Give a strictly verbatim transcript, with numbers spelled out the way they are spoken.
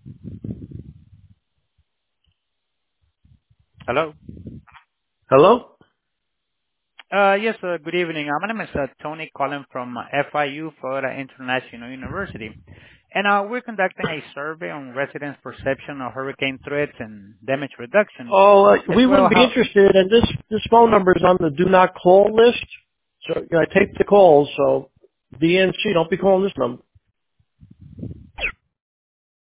Hello. Hello? Uh, yes, uh, good evening. Uh, my name is uh, Tony calling from uh, F I U, Florida International University. And uh, we're conducting a survey on residents' perception of hurricane threats and damage reduction, Oh, uh, as we well wouldn't be how... interested, and this this phone number is on the do not call list. So you know, I take the calls. So D N C, don't be calling this number.